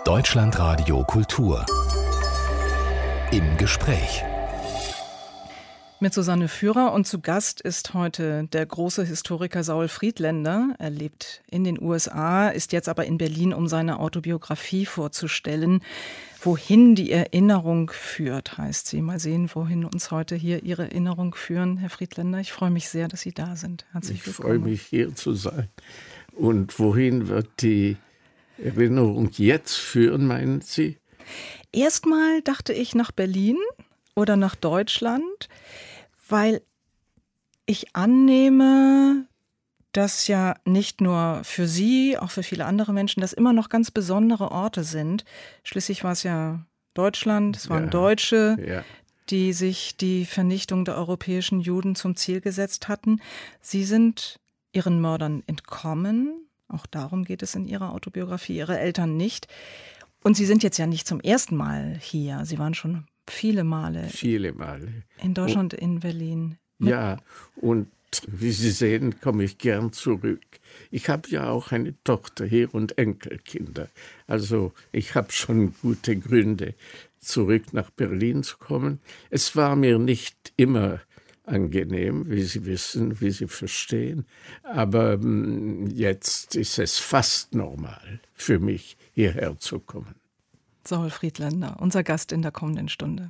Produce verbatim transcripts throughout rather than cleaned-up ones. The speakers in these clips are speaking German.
Deutschlandradio Kultur. Im Gespräch. Mit Susanne Führer und zu Gast ist heute der große Historiker Saul Friedländer. Er lebt in den U S A, ist jetzt aber in Berlin, um seine Autobiografie vorzustellen. Wohin die Erinnerung führt, heißt sie. Mal sehen, wohin uns heute hier Ihre Erinnerung führen, Herr Friedländer. Ich freue mich sehr, dass Sie da sind. Herzlich ich willkommen. Ich freue mich, hier zu sein. Und wohin wird die Erinnerung jetzt führen, meinen Sie? Erstmal dachte ich nach Berlin oder nach Deutschland, weil ich annehme, dass ja nicht nur für Sie, auch für viele andere Menschen, das immer noch ganz besondere Orte sind. Schließlich war es ja Deutschland, es waren Ja, Deutsche, ja. die sich die Vernichtung der europäischen Juden zum Ziel gesetzt hatten. Sie sind ihren Mördern entkommen. Auch darum geht es in Ihrer Autobiografie, Ihre Eltern nicht. Und Sie sind jetzt ja nicht zum ersten Mal hier. Sie waren schon viele Male. Viele Male. In Deutschland, und, in Berlin. Ja, und wie Sie sehen, komme ich gern zurück. Ich habe ja auch eine Tochter hier und Enkelkinder. Also ich habe schon gute Gründe, zurück nach Berlin zu kommen. Es war mir nicht immer angenehm, wie Sie wissen, wie Sie verstehen. Aber m, jetzt ist es fast normal für mich, hierher zu kommen. Saul Friedländer, unser Gast in der kommenden Stunde.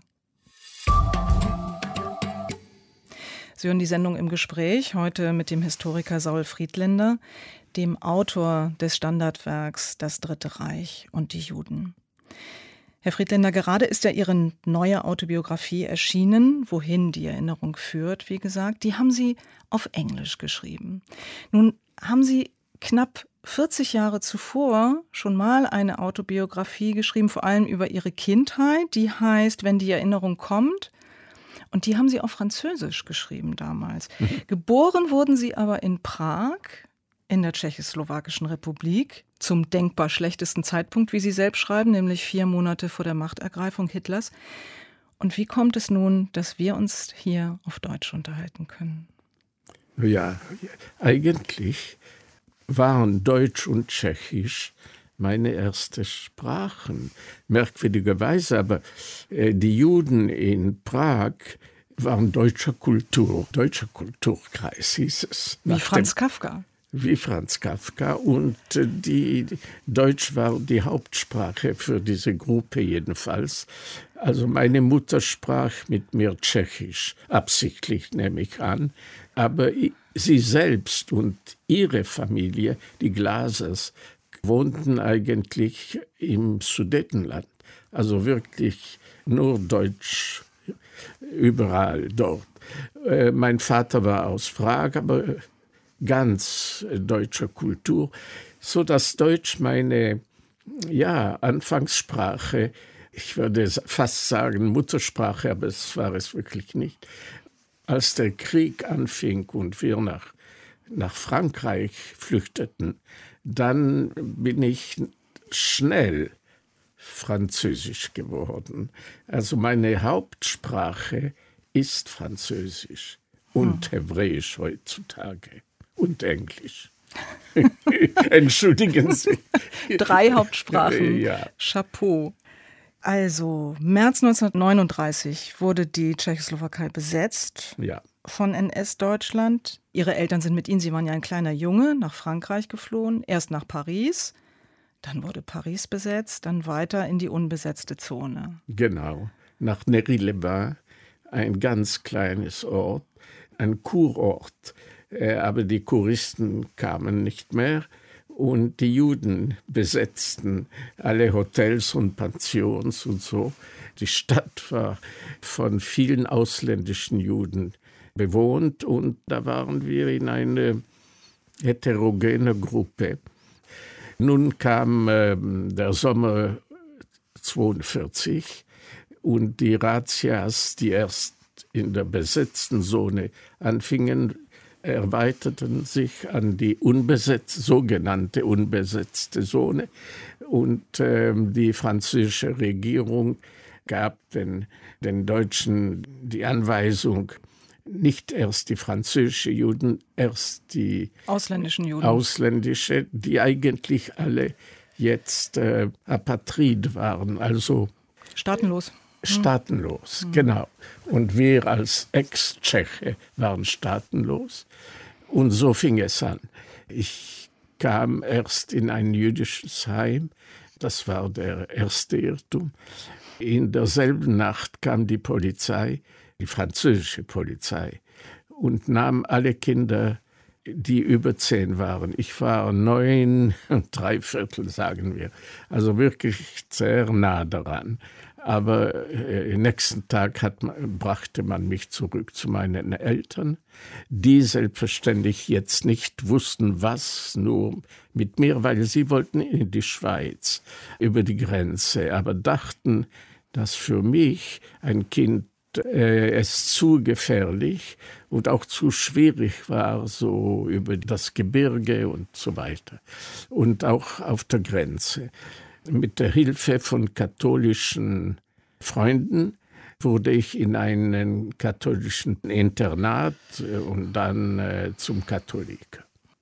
Sie hören die Sendung Im Gespräch, heute mit dem Historiker Saul Friedländer, dem Autor des Standardwerks Das Dritte Reich und die Juden. Herr Friedländer, gerade ist ja Ihre neue Autobiografie erschienen, Wohin die Erinnerung führt, wie gesagt. Die haben Sie auf Englisch geschrieben. Nun haben Sie knapp vierzig Jahre zuvor schon mal eine Autobiografie geschrieben, vor allem über Ihre Kindheit. Die heißt Wenn die Erinnerung kommt. Und die haben Sie auf Französisch geschrieben damals. Mhm. Geboren wurden Sie aber in Prag, in der Tschechoslowakischen Republik, zum denkbar schlechtesten Zeitpunkt, wie Sie selbst schreiben, nämlich vier Monate vor der Machtergreifung Hitlers. Und wie kommt es nun, dass wir uns hier auf Deutsch unterhalten können? Ja, eigentlich waren Deutsch und Tschechisch meine erste Sprachen. Merkwürdigerweise, aber äh, die Juden in Prag waren deutscher Kultur, deutscher Kulturkreis hieß es. Wie Franz Kafka. Wie Franz Kafka. Und äh, die, Deutsch war die Hauptsprache für diese Gruppe jedenfalls. Also meine Mutter sprach mit mir Tschechisch, absichtlich nehme ich an. Aber ich, sie selbst und ihre Familie, die Glasers, wohnten eigentlich im Sudetenland. Also wirklich nur Deutsch überall dort. Äh, mein Vater war aus Prag, aber ganz deutscher Kultur, so dass Deutsch meine ja, Anfangssprache, ich würde fast sagen Muttersprache, aber es war es wirklich nicht. Als der Krieg anfing und wir nach, nach Frankreich flüchteten, dann bin ich schnell Französisch geworden. Also meine Hauptsprache ist Französisch und hm. Hebräisch heutzutage. Und Englisch. Entschuldigen Sie. Drei Hauptsprachen. Ja. Chapeau. Also, März neunzehnhundertneununddreißig wurde die Tschechoslowakei besetzt ja. von N S-Deutschland. Ihre Eltern sind mit Ihnen, Sie waren ja ein kleiner Junge, nach Frankreich geflohen. Erst nach Paris, dann wurde Paris besetzt, dann weiter in die unbesetzte Zone. Genau, nach Néry-les-Bains, ein ganz kleines Ort, ein Kurort. Aber die Kuristen kamen nicht mehr und die Juden besetzten alle Hotels und Pensions und so. Die Stadt war von vielen ausländischen Juden bewohnt und da waren wir in eine heterogene Gruppe. Nun kam äh, der Sommer zweiundvierzig und die Razzias, die erst in der besetzten Zone anfingen, erweiterten sich an die unbesetzte, sogenannte unbesetzte Zone. Und äh, die französische Regierung gab den, den Deutschen die Anweisung, nicht erst die französischen Juden, erst die ausländischen Juden, ausländische, die eigentlich alle jetzt äh, Apatrid waren, also staatenlos. Staatenlos, hm. genau. Und wir als Ex-Tscheche waren staatenlos. Und so fing es an. Ich kam erst in ein jüdisches Heim. Das war der erste Irrtum. In derselben Nacht kam die Polizei, die französische Polizei, und nahm alle Kinder, die über zehn waren. Ich war neun und drei Viertel, sagen wir. Also wirklich sehr nah daran. Aber äh, nächsten Tag hat man, brachte man mich zurück zu meinen Eltern, die selbstverständlich jetzt nicht wussten, was nur mit mir, weil sie wollten in die Schweiz über die Grenze, aber dachten, dass für mich ein Kind äh, es zu gefährlich und auch zu schwierig war, so über das Gebirge und so weiter. Und auch auf der Grenze. Mit der Hilfe von katholischen Freunden wurde ich in einen katholischen Internat und dann äh, zum Katholiker.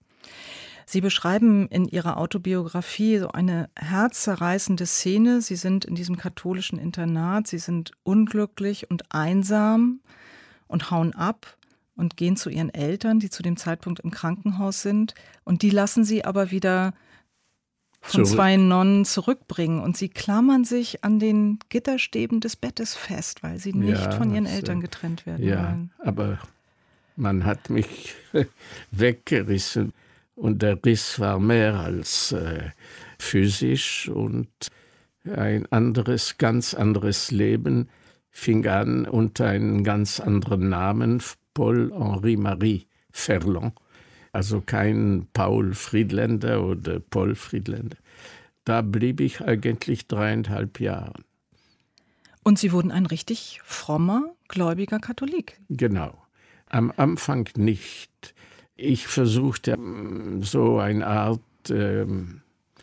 Sie beschreiben in Ihrer Autobiografie so eine herzzerreißende Szene. Sie sind in diesem katholischen Internat, Sie sind unglücklich und einsam und hauen ab und gehen zu Ihren Eltern, die zu dem Zeitpunkt im Krankenhaus sind. Und die lassen Sie aber wieder von Zurück. zwei Nonnen zurückbringen. Und Sie klammern sich an den Gitterstäben des Bettes fest, weil Sie nicht Ja, von Ihren also, Eltern getrennt werden ja, wollen. aber man hat mich weggerissen. Und der Riss war mehr als äh, physisch und ein anderes, ganz anderes Leben fing an unter einem ganz anderen Namen, Paul-Henri-Marie Ferland. Also kein Paul Friedländer oder Paul Friedländer. Da blieb ich eigentlich dreieinhalb Jahre. Und Sie wurden ein richtig frommer, gläubiger Katholik. Genau. Am Anfang nicht. Ich versuchte so eine Art ähm,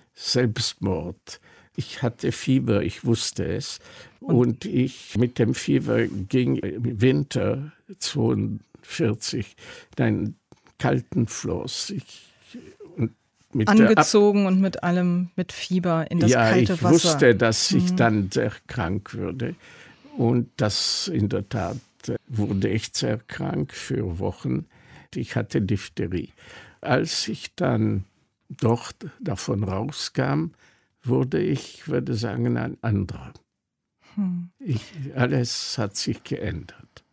Selbstmord. Ich hatte Fieber, ich wusste es. Und, und ich mit dem Fieber ging im Winter zweiundvierzig in einen kalten Floß. Ich, und mit angezogen und mit allem, mit Fieber in das ja, kalte ich Wasser. Ich wusste, dass ich mhm. dann sehr krank würde. Und das in der Tat wurde ich sehr krank für Wochen. Ich hatte Diphtherie. Als ich dann doch davon rauskam, wurde ich, würde sagen, ein anderer. Hm. Ich, alles hat sich geändert.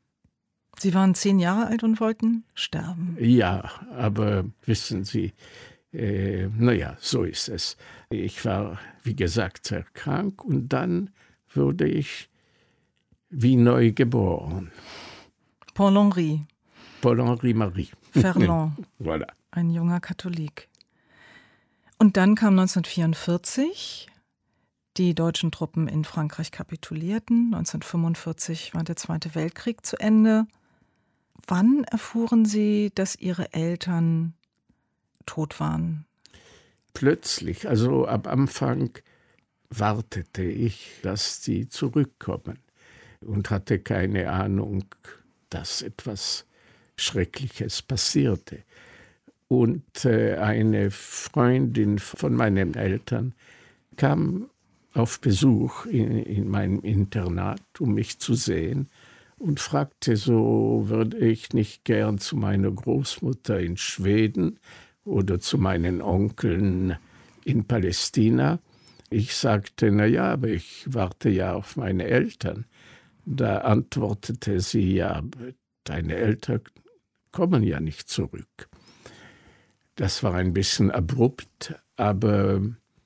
Sie waren zehn Jahre alt und wollten sterben. Ja, aber wissen Sie, äh, naja, so ist es. Ich war, wie gesagt, sehr krank und dann wurde ich wie neu geboren. Paul-Henri. Paul-Henri-Marie. Ferland, voilà. Ein junger Katholik. Und dann kam neunzehnhundertvierundvierzig, die deutschen Truppen in Frankreich kapitulierten. neunzehnhundertfünfundvierzig war der Zweite Weltkrieg zu Ende. Wann erfuhren Sie, dass Ihre Eltern tot waren? Plötzlich, also am Anfang wartete ich, dass sie zurückkommen und hatte keine Ahnung, dass etwas Schreckliches passierte. Und äh, eine Freundin von meinen Eltern kam auf Besuch in, in meinem Internat, um mich zu sehen und fragte so, würde ich nicht gern zu meiner Großmutter in Schweden oder zu meinen Onkeln in Palästina. Ich sagte, na ja, aber ich warte ja auf meine Eltern. Da antwortete sie, ja, deine Eltern kommen ja nicht zurück. Das war ein bisschen abrupt, aber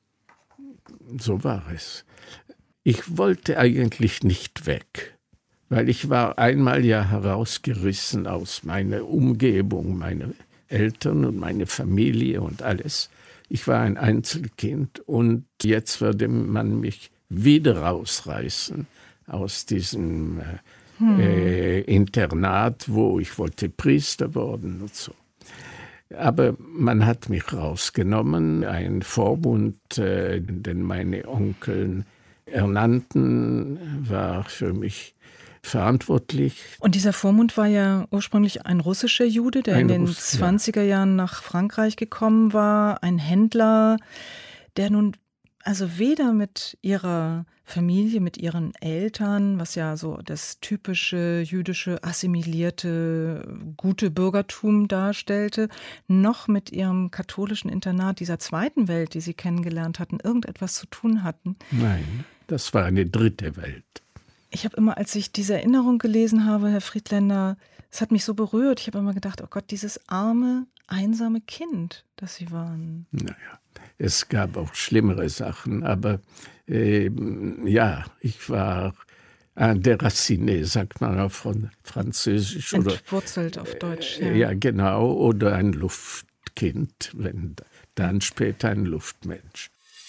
so war es. Ich wollte eigentlich nicht weg, weil ich war einmal ja herausgerissen aus meiner Umgebung, meine Eltern und meine Familie und alles. Ich war ein Einzelkind und jetzt würde man mich wieder rausreißen aus diesem äh, hm. äh, Internat, wo ich wollte Priester werden und so. Aber man hat mich rausgenommen, ein Vormund, äh, den meine Onkel ernannten, war für mich verantwortlich. Und dieser Vormund war ja ursprünglich ein russischer Jude, der ein in den Russ, zwanziger Jahren nach Frankreich gekommen war, ein Händler, der nun also weder mit ihrer Familie, mit ihren Eltern, was ja so das typische jüdische, assimilierte, gute Bürgertum darstellte, noch mit ihrem katholischen Internat dieser zweiten Welt, die sie kennengelernt hatten, irgendetwas zu tun hatten. Nein, das war eine dritte Welt. Ich habe immer, als ich diese Erinnerung gelesen habe, Herr Friedländer, es hat mich so berührt. Ich habe immer gedacht, oh Gott, dieses arme, einsame Kind, das sie waren. Naja, es gab auch schlimmere Sachen, aber äh, ja, ich war un déraciné, sagt man auf Französisch. Entwurzelt auf Deutsch. Ja. ja, genau, oder ein Luftkind, wenn dann später ein Luftmensch.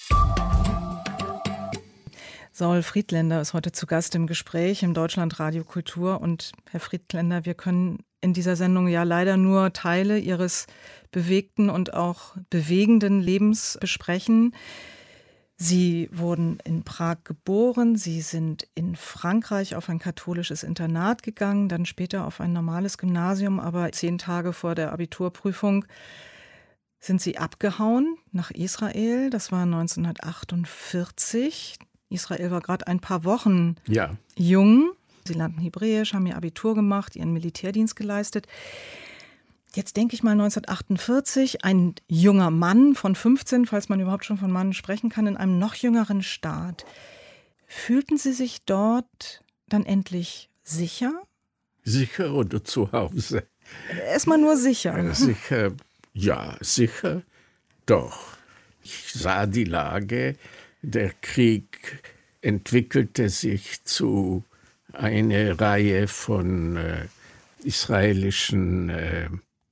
Saul Friedländer ist heute zu Gast im Gespräch im Deutschlandradio Kultur. Und Herr Friedländer, wir können in dieser Sendung ja leider nur Teile Ihres bewegten und auch bewegenden Lebens besprechen. Sie wurden in Prag geboren, Sie sind in Frankreich auf ein katholisches Internat gegangen, dann später auf ein normales Gymnasium, aber zehn Tage vor der Abiturprüfung sind Sie abgehauen nach Israel. Das war neunzehnhundertachtundvierzig. Israel war gerade ein paar Wochen ja. jung. Sie lernten Hebräisch, haben ihr Abitur gemacht, ihren Militärdienst geleistet. Jetzt denke ich mal neunzehnhundertachtundvierzig, ein junger Mann von fünfzehn, falls man überhaupt schon von Mann sprechen kann, in einem noch jüngeren Staat. Fühlten Sie sich dort dann endlich sicher? Sicher oder zu Hause? Erstmal nur sicher. Äh, sicher, ja, sicher, doch. Ich sah die Lage. Der Krieg entwickelte sich zu einer Reihe von äh, israelischen äh,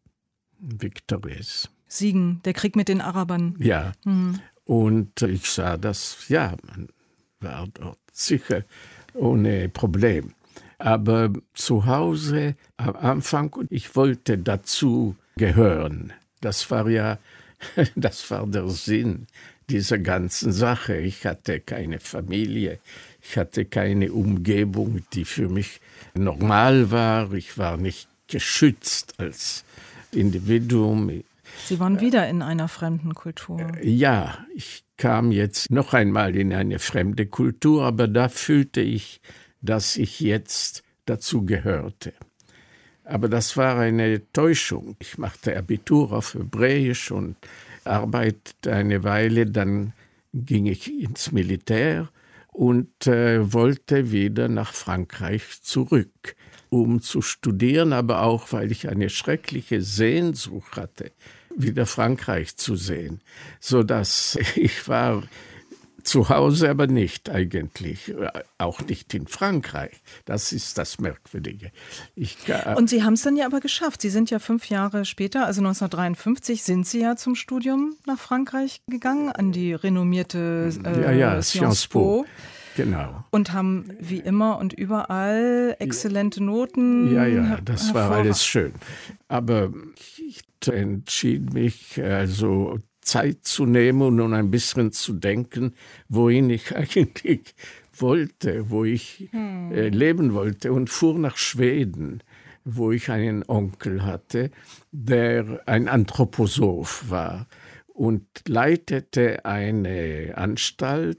Victories. Siegen, der Krieg mit den Arabern. Ja, mhm. Und ich sah das, ja, man war dort sicher ohne Problem. Aber zu Hause am Anfang, ich wollte dazu gehören. Das war ja, das war der Sinn dieser ganzen Sache. Ich hatte keine Familie, ich hatte keine Umgebung, die für mich normal war. Ich war nicht geschützt als Individuum. Sie waren wieder in einer fremden Kultur. Ja, ich kam jetzt noch einmal in eine fremde Kultur, aber da fühlte ich, dass ich jetzt dazu gehörte. Aber das war eine Täuschung. Ich machte Abitur auf Hebräisch und arbeitete eine Weile, dann ging ich ins Militär und äh, wollte wieder nach Frankreich zurück, um zu studieren, aber auch, weil ich eine schreckliche Sehnsucht hatte, wieder Frankreich zu sehen, sodass ich war zu Hause, aber nicht eigentlich, auch nicht in Frankreich. Das ist das Merkwürdige. Ich, äh Und Sie haben es dann ja aber geschafft. Sie sind ja fünf Jahre später, also neunzehnhundertdreiundfünfzig, sind Sie ja zum Studium nach Frankreich gegangen, an die renommierte äh, ja, ja, Sciences Po. Genau. Und haben wie immer und überall exzellente Noten. Ja, ja, das war alles schön. Aber ich entschied mich, also Zeit zu nehmen und ein bisschen zu denken, wohin ich eigentlich wollte, wo ich hm. äh, leben wollte, und fuhr nach Schweden, wo ich einen Onkel hatte, der ein Anthroposoph war und leitete eine Anstalt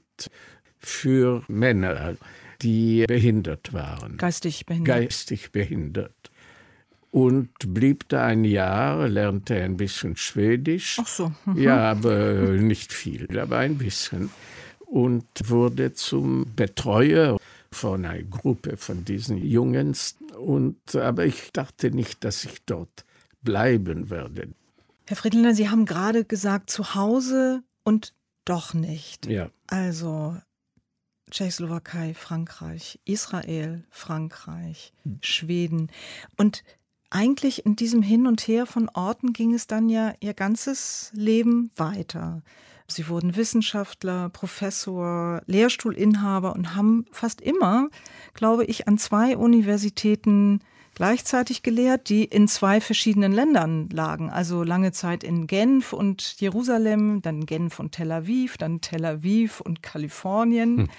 für Männer, die behindert waren. Geistig behindert. Geistig behindert. Und blieb da ein Jahr, lernte ein bisschen Schwedisch. Ach so. Mhm. Ja, aber nicht viel, aber ein bisschen. Und wurde zum Betreuer von einer Gruppe von diesen Jungs. Und, aber ich dachte nicht, dass ich dort bleiben werde. Herr Friedländer, Sie haben gerade gesagt, zu Hause und doch nicht. Ja. Also Tschechoslowakei, Frankreich, Israel, Frankreich, Schweden. Und eigentlich in diesem Hin und Her von Orten ging es dann ja Ihr ganzes Leben weiter. Sie wurden Wissenschaftler, Professor, Lehrstuhlinhaber und haben fast immer, glaube ich, an zwei Universitäten gleichzeitig gelehrt, die in zwei verschiedenen Ländern lagen. Also lange Zeit in Genf und Jerusalem, dann Genf und Tel Aviv, dann Tel Aviv und Kalifornien. Hm.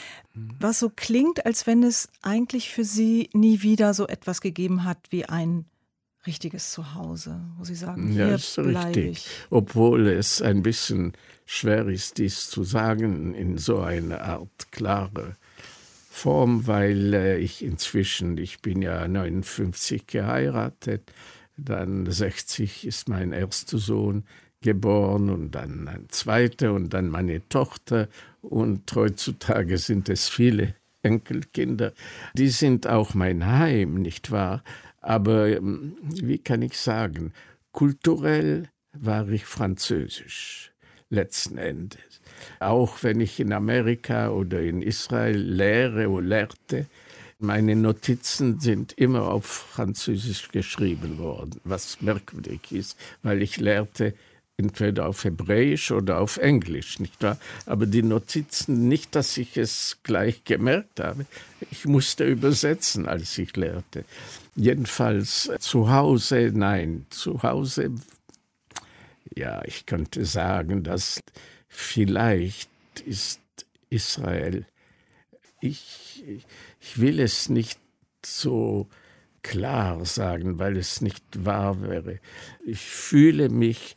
Was so klingt, als wenn es eigentlich für Sie nie wieder so etwas gegeben hat wie ein richtiges Zuhause, wo Sie sagen, ja, hier ist bleibe richtig. ich? Obwohl es ein bisschen schwer ist, dies zu sagen in so einer Art klare Form, weil äh, ich inzwischen, ich bin ja neunundfünfzig geheiratet, dann sechzig ist mein erster Sohn geboren und dann ein zweiter und dann meine Tochter und heutzutage sind es viele Enkelkinder. Die sind auch mein Heim, nicht wahr? Aber wie kann ich sagen, kulturell war ich französisch, letzten Endes. Auch wenn ich in Amerika oder in Israel lehre oder lehrte, meine Notizen sind immer auf Französisch geschrieben worden, was merkwürdig ist, weil ich lehrte entweder auf Hebräisch oder auf Englisch, nicht wahr? Aber die Notizen, nicht, dass ich es gleich gemerkt habe, ich musste übersetzen, als ich lehrte. Jedenfalls zu Hause, nein, zu Hause, ja, ich könnte sagen, dass vielleicht ist Israel, ich, ich will es nicht so klar sagen, weil es nicht wahr wäre. Ich fühle mich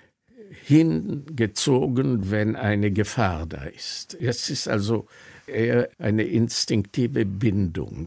hingezogen, wenn eine Gefahr da ist. Es ist also eher eine instinktive Bindung.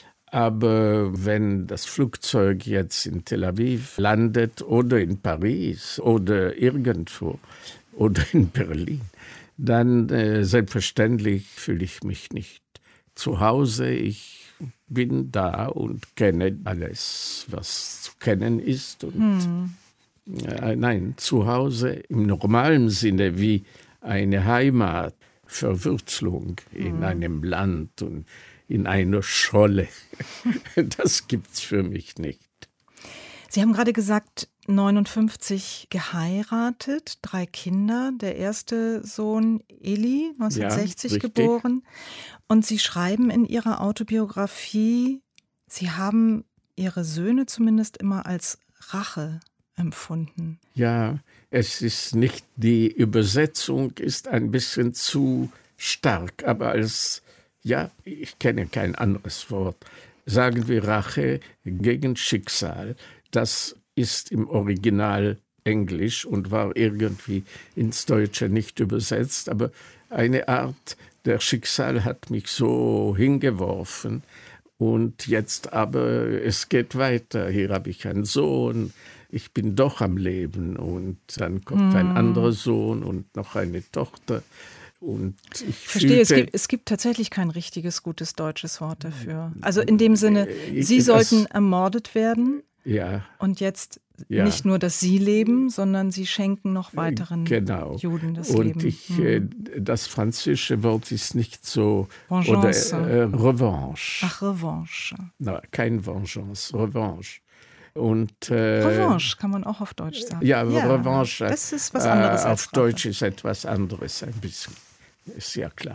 Aber wenn das Flugzeug jetzt in Tel Aviv landet oder in Paris oder irgendwo oder in Berlin, dann äh, selbstverständlich fühle ich mich nicht zu Hause. Ich bin da und kenne alles, was zu kennen ist. Und hm. äh, nein, zu Hause im normalen Sinne wie eine Heimat, Verwurzelung in hm. einem Land und in einer Scholle. Das gibt's für mich nicht. Sie haben gerade gesagt, neunundfünfzig geheiratet, drei Kinder. Der erste Sohn Eli, neunzehnhundertsechzig ja, geboren. Und Sie schreiben in Ihrer Autobiografie, Sie haben Ihre Söhne zumindest immer als Rache empfunden. Ja, es ist nicht, die Übersetzung ist ein bisschen zu stark, aber als ja, ich kenne kein anderes Wort. Sagen wir Rache gegen Schicksal. Das ist im Original Englisch und war irgendwie ins Deutsche nicht übersetzt. Aber eine Art, der Schicksal hat mich so hingeworfen. Und jetzt aber, es geht weiter. Hier habe ich einen Sohn. Ich bin doch am Leben. Und dann kommt mm. ein anderer Sohn und noch eine Tochter. Und ich verstehe, es gibt, es gibt tatsächlich kein richtiges, gutes deutsches Wort dafür. Also in dem Sinne, Sie ich, sollten das, ermordet werden ja, und jetzt ja. nicht nur, dass Sie leben, sondern Sie schenken noch weiteren genau. Juden das und Leben. Und ich, hm. das französische Wort ist nicht so, Vengeance. Oder äh, Revanche. Ach, Revanche. Na, kein Vengeance, Revanche. Und, äh, Revanche kann man auch auf Deutsch sagen. Ja, ja Revanche. Das ist was anderes. Äh, als auf Deutsch ist etwas anderes, ein bisschen. Ist ja klar.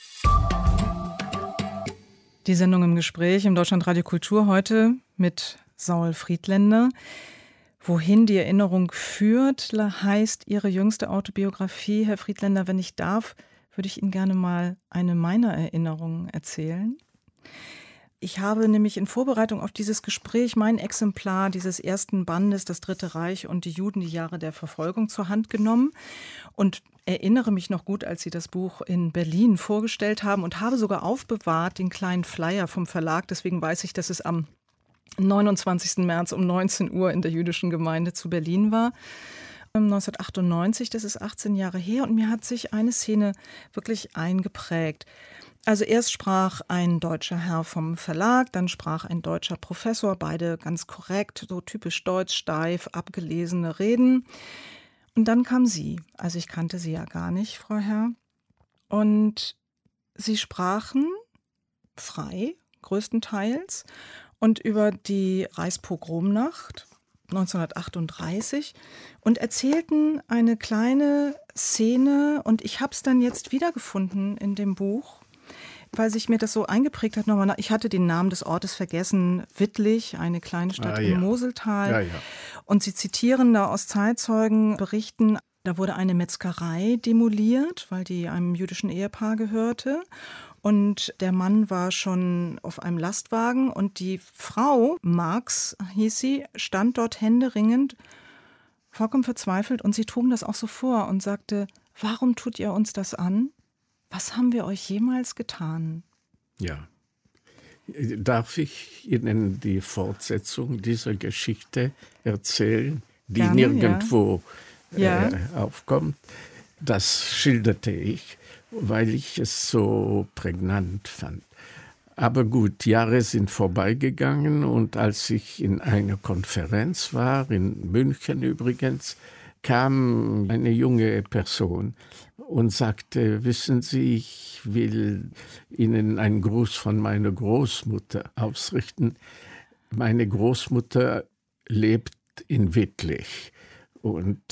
Die Sendung im Gespräch im Deutschlandradio Kultur heute mit Saul Friedländer. Wohin die Erinnerung führt, heißt Ihre jüngste Autobiografie. Herr Friedländer, wenn ich darf, würde ich Ihnen gerne mal eine meiner Erinnerungen erzählen. Ich habe nämlich in Vorbereitung auf dieses Gespräch mein Exemplar dieses ersten Bandes, Das Dritte Reich und die Juden, die Jahre der Verfolgung, zur Hand genommen und erinnere mich noch gut, als Sie das Buch in Berlin vorgestellt haben und habe sogar aufbewahrt den kleinen Flyer vom Verlag. Deswegen weiß ich, dass es am neunundzwanzigsten März um neunzehn Uhr in der jüdischen Gemeinde zu Berlin war. neunzehnhundertachtundneunzig, das ist achtzehn Jahre her und mir hat sich eine Szene wirklich eingeprägt. Also erst sprach ein deutscher Herr vom Verlag, dann sprach ein deutscher Professor, beide ganz korrekt, so typisch deutsch, steif, abgelesene Reden. Und dann kam sie, also ich kannte sie ja gar nicht, Frau Herr. Und sie sprachen frei, größtenteils, und über die Reichspogromnacht neunzehnhundertachtunddreißig und erzählten eine kleine Szene. Und ich habe es dann jetzt wiedergefunden in dem Buch, weil sich mir das so eingeprägt hat. Nochmal, ich hatte den Namen des Ortes vergessen, Wittlich, eine kleine Stadt ah, ja. im Moseltal. Ja, ja. Und sie zitieren da aus Zeitzeugenberichten Da wurde eine Metzgerei demoliert, weil die einem jüdischen Ehepaar gehörte. Und der Mann war schon auf einem Lastwagen und die Frau, Marx hieß sie, stand dort händeringend, vollkommen verzweifelt, und sie trugen das auch so vor und sagte: Warum tut ihr uns das an? Was haben wir euch jemals getan? Ja. Darf ich Ihnen die Fortsetzung dieser Geschichte erzählen, die Gerne, nirgendwo ja. äh, aufkommt? Das schilderte ich, weil ich es so prägnant fand. Aber gut, Jahre sind vorbeigegangen und als ich in einer Konferenz war, in München übrigens, kam eine junge Person und sagte: Wissen Sie, ich will Ihnen einen Gruß von meiner Großmutter ausrichten. Meine Großmutter lebt in Wittlich und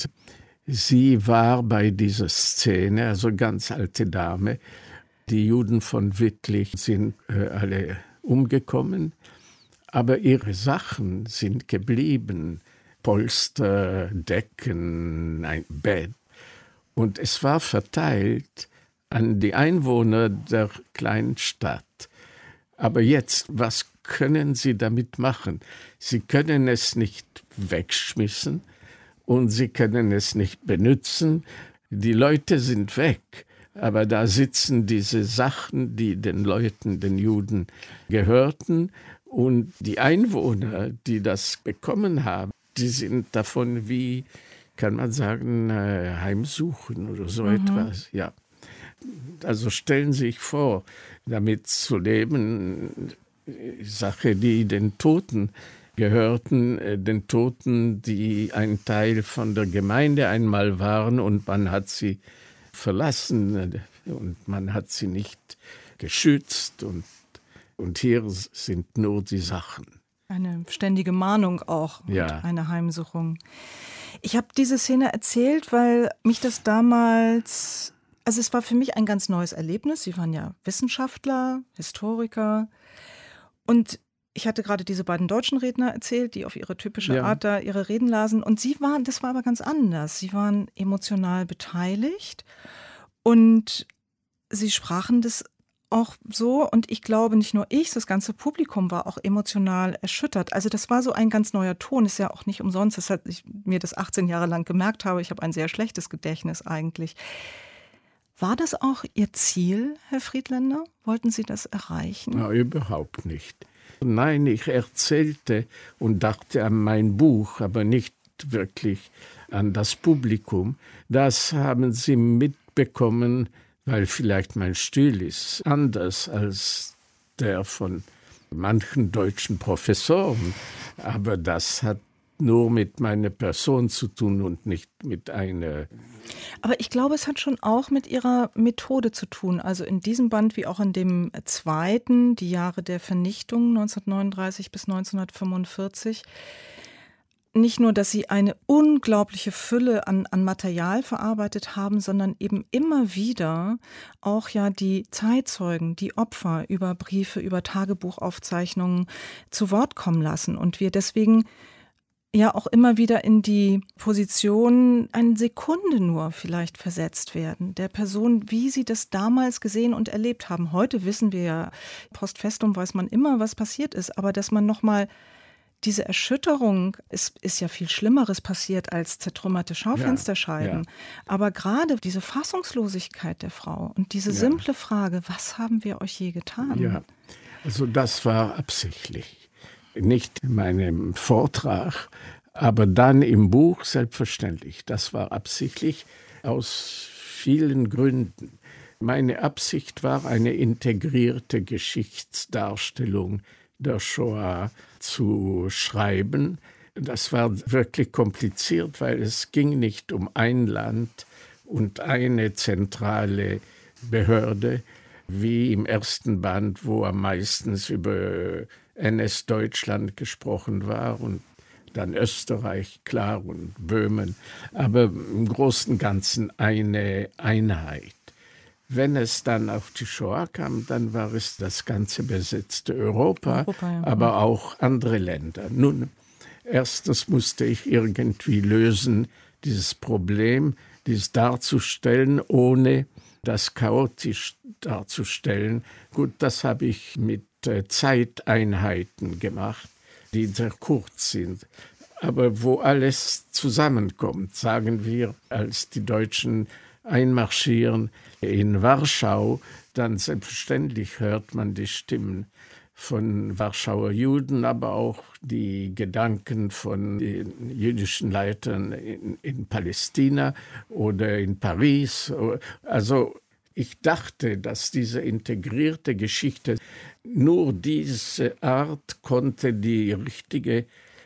sie war bei dieser Szene, also ganz alte Dame. Die Juden von Wittlich sind äh, alle umgekommen, aber ihre Sachen sind geblieben. Polster, Decken, ein Bett. Und es war verteilt an die Einwohner der kleinen Stadt. Aber jetzt, was können Sie damit machen? Sie können es nicht wegschmissen und Sie können es nicht benutzen. Die Leute sind weg, aber da sitzen diese Sachen, die den Leuten, den Juden gehörten. Und die Einwohner, die das bekommen haben, die sind davon wie, kann man sagen, heimsuchen oder so mhm. etwas. Ja. Also stellen Sie sich vor, damit zu leben, Sache, die den Toten gehörten, den Toten, die ein Teil von der Gemeinde einmal waren und man hat sie verlassen und man hat sie nicht geschützt und, und hier sind nur die Sachen. Eine ständige Mahnung auch und ja. eine Heimsuchung. Ich habe diese Szene erzählt, weil mich das damals, also es war für mich ein ganz neues Erlebnis. Sie waren ja Wissenschaftler, Historiker und ich hatte gerade diese beiden deutschen Redner erzählt, die auf ihre typische ja. Art da ihre Reden lasen und sie waren, das war aber ganz anders. Sie waren emotional beteiligt und sie sprachen das auch so, und ich glaube, nicht nur ich, das ganze Publikum war auch emotional erschüttert. Also das war so ein ganz neuer Ton, ist ja auch nicht umsonst, dass ich mir das achtzehn Jahre lang gemerkt habe. Ich habe ein sehr schlechtes Gedächtnis eigentlich. War das auch Ihr Ziel, Herr Friedländer? Wollten Sie das erreichen? Na, überhaupt nicht. Nein, ich erzählte und dachte an mein Buch, aber nicht wirklich an das Publikum. Das haben Sie mitbekommen, weil vielleicht mein Stil ist anders als der von manchen deutschen Professoren. Aber das hat nur mit meiner Person zu tun und nicht mit einer... Aber ich glaube, es hat schon auch mit Ihrer Methode zu tun. Also in diesem Band wie auch in dem zweiten, die Jahre der Vernichtung neunzehnhundertneununddreißig bis neunzehnhundertfünfundvierzig. Nicht nur, dass Sie eine unglaubliche Fülle an, an Material verarbeitet haben, sondern eben immer wieder auch ja die Zeitzeugen, die Opfer über Briefe, über Tagebuchaufzeichnungen zu Wort kommen lassen. Und wir deswegen ja auch immer wieder in die Position, eine Sekunde nur vielleicht versetzt werden, der Person, wie sie das damals gesehen und erlebt haben. Heute wissen wir ja, post festum weiß man immer, was passiert ist, aber dass man nochmal diese Erschütterung, es ist ja viel Schlimmeres passiert als zertrümmerte Schaufensterscheiben. Ja, ja. Aber gerade diese Fassungslosigkeit der Frau und diese ja. simple Frage, was haben wir euch je getan? Ja, also das war absichtlich. Nicht in meinem Vortrag, aber dann im Buch selbstverständlich. Das war absichtlich aus vielen Gründen. Meine Absicht war eine integrierte Geschichtsdarstellung der Shoah zu schreiben. Das war wirklich kompliziert, weil es ging nicht um ein Land und eine zentrale Behörde, wie im ersten Band, wo am meisten über N S-Deutschland gesprochen war und dann Österreich, klar, und Böhmen, aber im Großen und Ganzen eine Einheit. Wenn es dann auf die Shoah kam, dann war es das ganze besetzte Europa, Europa ja. aber auch andere Länder. Nun, erstens musste ich irgendwie lösen, dieses Problem dies darzustellen, ohne das chaotisch darzustellen. Gut, das habe ich mit äh, Zeiteinheiten gemacht, die sehr kurz sind. Aber wo alles zusammenkommt, sagen wir, als die Deutschen einmarschieren in Warschau, dann selbstverständlich hört man die Stimmen von Warschauer Juden, aber auch die Gedanken von den jüdischen Leitern in, in Palästina oder in Paris. Also ich dachte, dass diese integrierte Geschichte, nur diese Art konnte die richtige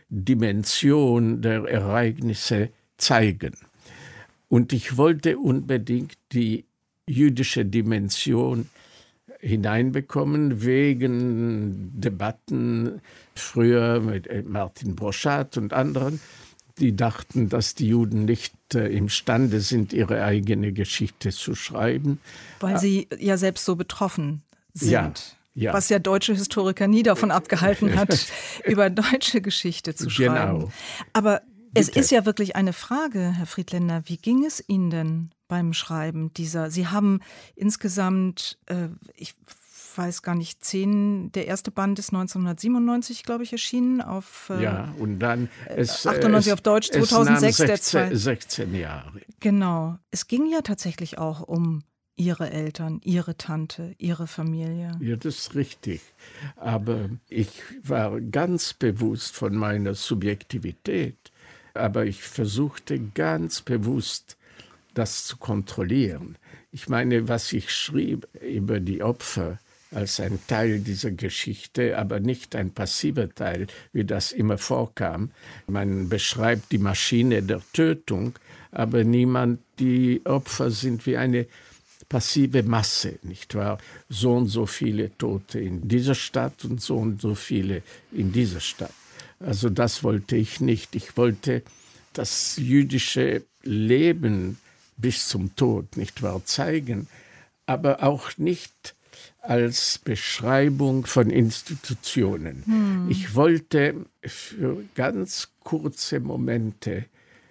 Dimension der Ereignisse zeigen. Und ich wollte unbedingt die jüdische Dimension hineinbekommen, wegen Debatten früher mit Martin Broszat und anderen, die dachten, dass die Juden nicht äh, imstande sind, ihre eigene Geschichte zu schreiben. Weil sie ja selbst so betroffen sind. Ja, ja. Was ja deutsche Historiker nie davon abgehalten hat, über deutsche Geschichte zu schreiben. Genau. Aber es Bitte. ist ja wirklich eine Frage, Herr Friedländer, wie ging es Ihnen denn beim Schreiben dieser? Sie haben insgesamt, äh, ich weiß gar nicht, zehn, der erste Band ist neunzehnhundertsiebenundneunzig, glaube ich, erschienen. Auf, äh, ja, und dann es, achtundneunzig es, auf Deutsch, zweitausendsechs es nahm der sechzehn, zwei. sechzehn Jahre. Genau. Es ging ja tatsächlich auch um Ihre Eltern, Ihre Tante, Ihre Familie. Ja, das ist richtig. Aber ich war ganz bewusst von meiner Subjektivität. Aber ich versuchte ganz bewusst, das zu kontrollieren. Ich meine, was ich schrieb über die Opfer als ein Teil dieser Geschichte, aber nicht ein passiver Teil, wie das immer vorkam. Man beschreibt die Maschine der Tötung, aber niemand, die Opfer sind wie eine passive Masse, nicht wahr? So und so viele Tote in dieser Stadt und so und so viele in dieser Stadt. Also das wollte ich nicht. Ich wollte das jüdische Leben bis zum Tod, nicht wahr, zeigen, aber auch nicht als Beschreibung von Institutionen. Hm. Ich wollte für ganz kurze Momente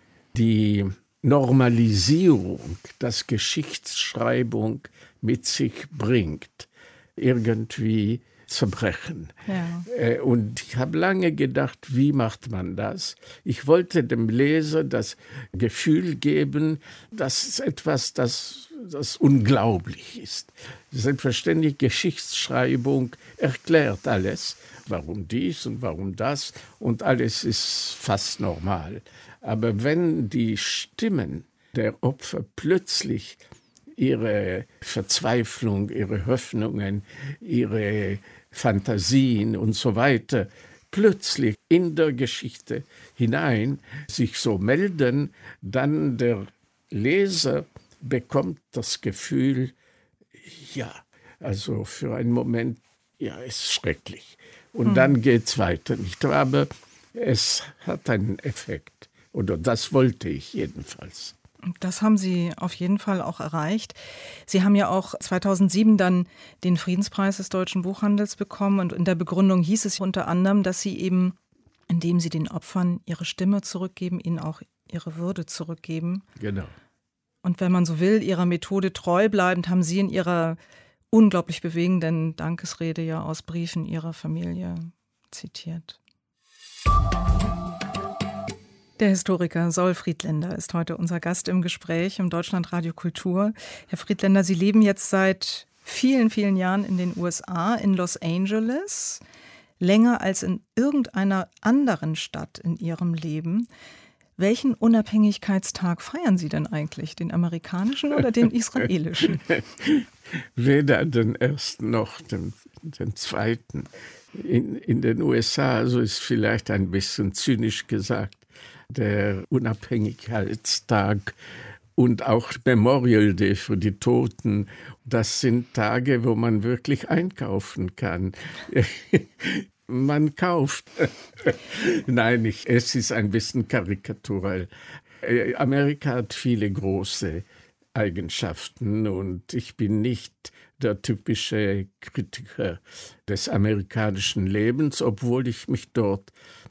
die Normalisierung, das Geschichtsschreibung mit sich bringt, irgendwie zerbrechen. Ja. Und ich habe lange gedacht, wie macht man das? Ich wollte dem Leser das Gefühl geben, dass es etwas, das, das unglaublich ist. Selbstverständlich, Geschichtsschreibung erklärt alles, warum dies und warum das, und alles ist fast normal. Aber wenn die Stimmen der Opfer plötzlich ihre Verzweiflung, ihre Hoffnungen, ihre Fantasien und so weiter plötzlich in der Geschichte hinein sich so melden, dann der Leser bekommt das Gefühl, ja, also für einen Moment, ja, ist schrecklich. Und hm. dann geht's weiter, nicht wahr? Aber es hat einen Effekt. Oder das wollte ich jedenfalls. Das haben Sie auf jeden Fall auch erreicht. Sie haben ja auch zweitausendsieben dann den Friedenspreis des Deutschen Buchhandels bekommen. Und in der Begründung hieß es unter anderem, dass Sie eben, indem Sie den Opfern ihre Stimme zurückgeben, ihnen auch ihre Würde zurückgeben. Genau. Und wenn man so will, Ihrer Methode treu bleibend, haben Sie in Ihrer unglaublich bewegenden Dankesrede ja aus Briefen Ihrer Familie zitiert. Der Historiker Saul Friedländer ist heute unser Gast im Gespräch im Deutschlandradio Kultur. Herr Friedländer, Sie leben jetzt seit vielen, vielen Jahren in den U S A, in Los Angeles, länger als in irgendeiner anderen Stadt in Ihrem Leben. Welchen Unabhängigkeitstag feiern Sie denn eigentlich? Den amerikanischen oder den israelischen? Weder den ersten noch den, den zweiten. In, in den U S A, also ist vielleicht ein bisschen zynisch gesagt, der Unabhängigkeitstag und auch Memorial Day für die Toten, das sind Tage, wo man wirklich einkaufen kann. Man kauft. Nein, ich, es ist ein bisschen karikaturell. Amerika hat viele große Eigenschaften und ich bin nicht der typische Kritiker des amerikanischen Lebens, obwohl ich mich dort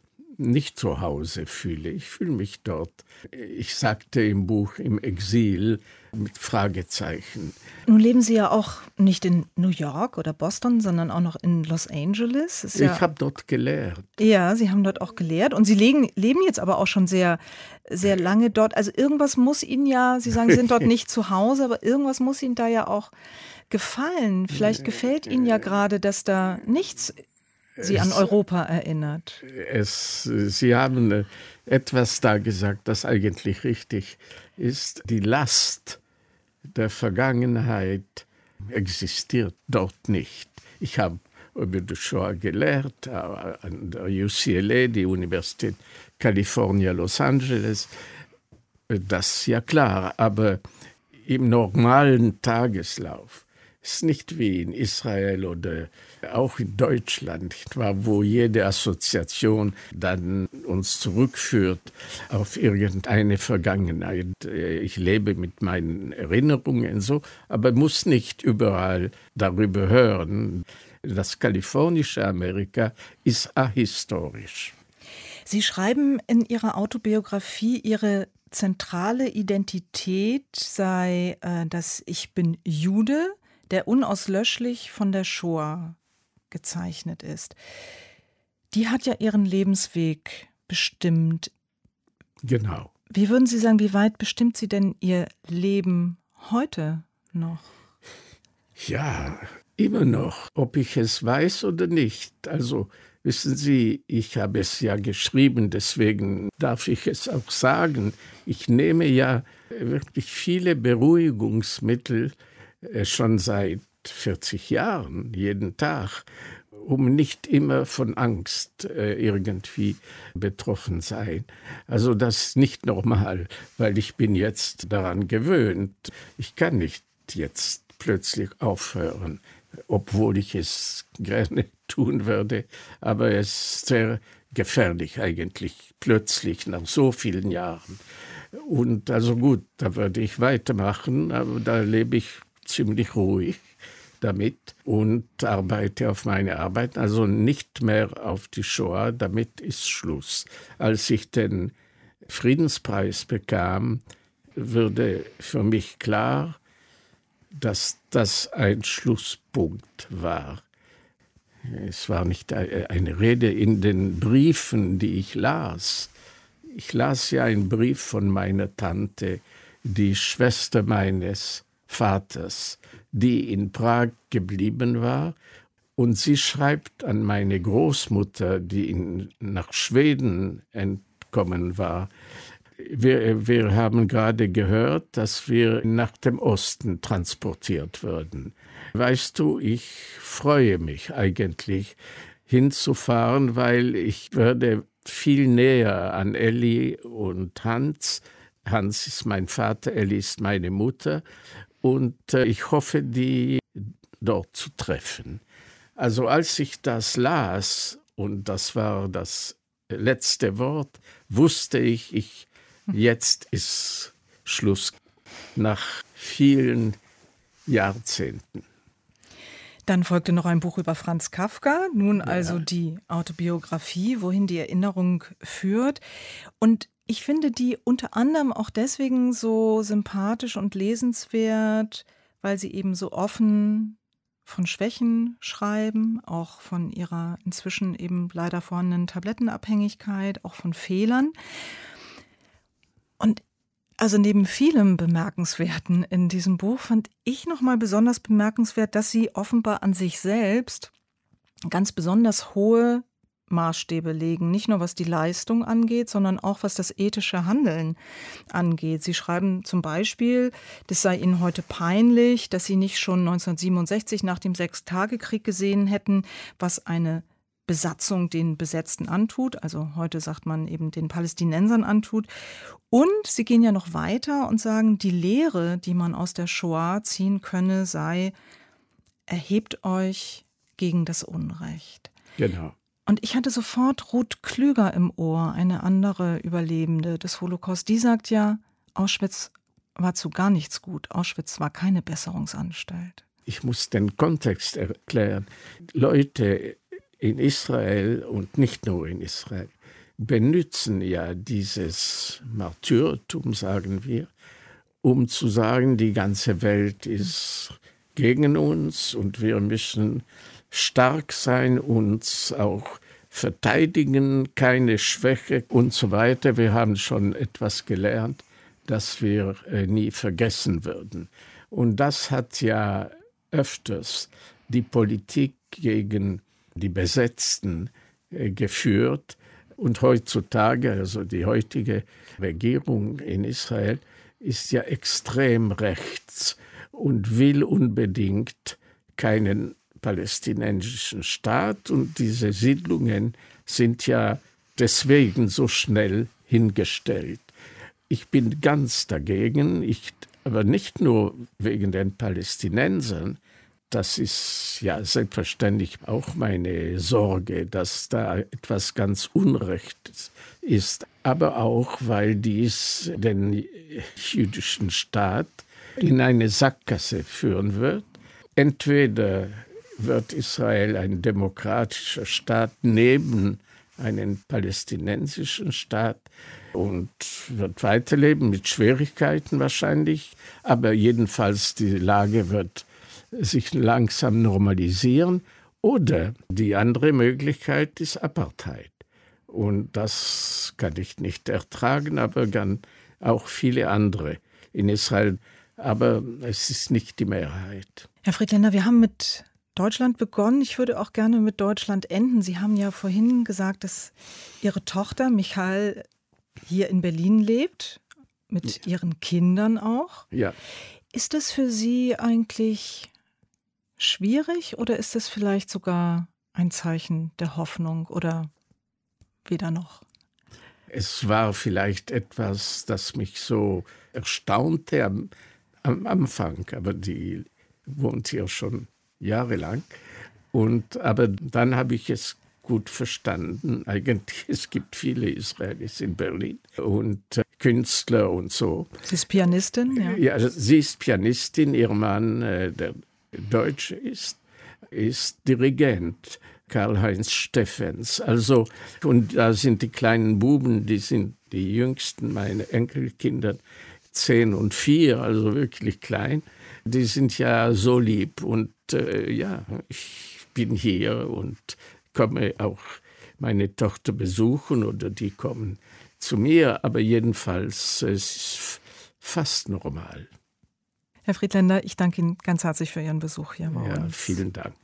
nicht zu Hause fühle. Ich fühle mich dort, ich sagte im Buch, im Exil mit Fragezeichen. Nun leben Sie ja auch nicht in New York oder Boston, sondern auch noch in Los Angeles. Ist ja, ich habe dort gelehrt. Ja, Sie haben dort auch gelehrt und Sie legen, leben jetzt aber auch schon sehr, sehr lange dort. Also irgendwas muss Ihnen ja, Sie sagen, Sie sind dort nicht zu Hause, aber irgendwas muss Ihnen da ja auch gefallen. Vielleicht gefällt Ihnen ja gerade, dass da nichts Sie an Europa erinnert. Es, Sie haben etwas da gesagt, das eigentlich richtig ist. Die Last der Vergangenheit existiert dort nicht. Ich habe über die Shoah gelehrt an der U C L A, die Universität California, Los Angeles. Das ist ja klar, aber im normalen Tageslauf ist nicht wie in Israel oder auch in Deutschland, wo jede Assoziation dann uns zurückführt auf irgendeine Vergangenheit. Ich lebe mit meinen Erinnerungen so, aber muss nicht überall darüber hören. Das kalifornische Amerika ist ahistorisch. Sie schreiben in Ihrer Autobiografie, Ihre zentrale Identität sei, äh, dass ich bin Jude, der unauslöschlich von der Shoah gezeichnet ist. Die hat ja Ihren Lebensweg bestimmt. Genau. Wie würden Sie sagen, wie weit bestimmt sie denn Ihr Leben heute noch? Ja, immer noch, ob ich es weiß oder nicht. Also wissen Sie, ich habe es ja geschrieben, deswegen darf ich es auch sagen. Ich nehme ja wirklich viele Beruhigungsmittel schon seit vierzig Jahren, jeden Tag, um nicht immer von Angst äh, irgendwie betroffen sein. Also das ist nicht normal, weil ich bin jetzt daran gewöhnt. Ich kann nicht jetzt plötzlich aufhören, obwohl ich es gerne tun würde. Aber es ist sehr gefährlich eigentlich, plötzlich nach so vielen Jahren. Und also gut, da würde ich weitermachen, aber da lebe ich ziemlich ruhig damit und arbeite auf meine Arbeit, also nicht mehr auf die Shoah, damit ist Schluss. Als ich den Friedenspreis bekam, wurde für mich klar, dass das ein Schlusspunkt war. Es war nicht eine Rede in den Briefen, die ich las. Ich las ja einen Brief von meiner Tante, die Schwester meines Vaters, die in Prag geblieben war. Und sie schreibt an meine Großmutter, die in, nach Schweden entkommen war. Wir, wir haben gerade gehört, dass wir nach dem Osten transportiert würden. Weißt du, ich freue mich eigentlich hinzufahren, weil ich werde viel näher an Elli und Hans. Hans ist mein Vater, Elli ist meine Mutter. Und äh, ich hoffe, die dort zu treffen. Also als ich das las, und das war das letzte Wort, wusste ich, ich jetzt ist Schluss nach vielen Jahrzehnten. Dann folgte noch ein Buch über Franz Kafka, nun Ja. also die Autobiografie, wohin die Erinnerung führt. Und ich finde die unter anderem auch deswegen so sympathisch und lesenswert, weil sie eben so offen von Schwächen schreiben, auch von ihrer inzwischen eben leider vorhandenen Tablettenabhängigkeit, auch von Fehlern. Und also neben vielem Bemerkenswerten in diesem Buch fand ich nochmal besonders bemerkenswert, dass sie offenbar an sich selbst ganz besonders hohe Maßstäbe legen, nicht nur was die Leistung angeht, sondern auch was das ethische Handeln angeht. Sie schreiben zum Beispiel, das sei ihnen heute peinlich, dass sie nicht schon neunzehnhundertsiebenundsechzig nach dem Sechstagekrieg gesehen hätten, was eine Besatzung den Besetzten antut, also heute sagt man eben den Palästinensern antut. Und sie gehen ja noch weiter und sagen, die Lehre, die man aus der Shoah ziehen könne, sei, erhebt euch gegen das Unrecht. Genau. Und ich hatte sofort Ruth Klüger im Ohr, eine andere Überlebende des Holocaust. Die sagt ja, Auschwitz war zu gar nichts gut. Auschwitz war keine Besserungsanstalt. Ich muss den Kontext erklären. Leute in Israel und nicht nur in Israel, benutzen ja dieses Martyrertum, sagen wir, um zu sagen, die ganze Welt ist gegen uns und wir müssen stark sein, uns auch verteidigen, keine Schwäche und so weiter. Wir haben schon etwas gelernt, das wir äh, nie vergessen würden. Und das hat ja öfters die Politik gegen die Besetzten äh, geführt. Und heutzutage, also die heutige Regierung in Israel, ist ja extrem rechts und will unbedingt keinen palästinensischen Staat. Und diese Siedlungen sind ja deswegen so schnell hingestellt. Ich bin ganz dagegen, ich, aber nicht nur wegen den Palästinensern. Das ist ja selbstverständlich auch meine Sorge, dass da etwas ganz Unrechtes ist. Aber auch, weil dies den jüdischen Staat in eine Sackgasse führen wird. Entweder wird Israel ein demokratischer Staat neben einem palästinensischen Staat und wird weiterleben mit Schwierigkeiten wahrscheinlich. Aber jedenfalls die Lage wird sich langsam normalisieren. Oder die andere Möglichkeit ist Apartheid. Und das kann ich nicht ertragen, aber kann auch viele andere in Israel. Aber es ist nicht die Mehrheit. Herr Friedländer, wir haben mit Deutschland begonnen. Ich würde auch gerne mit Deutschland enden. Sie haben ja vorhin gesagt, dass Ihre Tochter Michal hier in Berlin lebt, mit ja. Ihren Kindern auch. Ja. Ist das für Sie eigentlich schwierig oder ist das vielleicht sogar ein Zeichen der Hoffnung oder weder noch? Es war vielleicht etwas, das mich so erstaunte am, am Anfang, aber die wohnt hier schon jahrelang. Und, aber dann habe ich es gut verstanden. Eigentlich, es gibt viele Israelis in Berlin und äh, Künstler und so. Sie ist Pianistin? Ja, ja also sie ist Pianistin, ihr Mann, äh, der Deutsche ist, ist Dirigent, Karl-Heinz Steffens. Also, und da sind die kleinen Buben, die sind die jüngsten, meine Enkelkinder, zehn und vier, also wirklich klein. Die sind ja so lieb und äh, ja, ich bin hier und komme auch meine Tochter besuchen oder die kommen zu mir, aber jedenfalls es ist fast normal. Herr Friedländer, ich danke Ihnen ganz herzlich für Ihren Besuch hier bei ja, uns. Vielen Dank.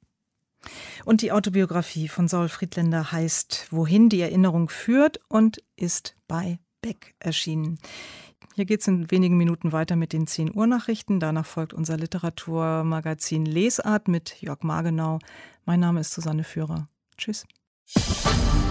Und die Autobiografie von Saul Friedländer heißt »Wohin die Erinnerung führt« und ist bei Beck erschienen. Hier geht es in wenigen Minuten weiter mit den zehn Uhr Nachrichten. Danach folgt unser Literaturmagazin Lesart mit Jörg Margenau. Mein Name ist Susanne Führer. Tschüss.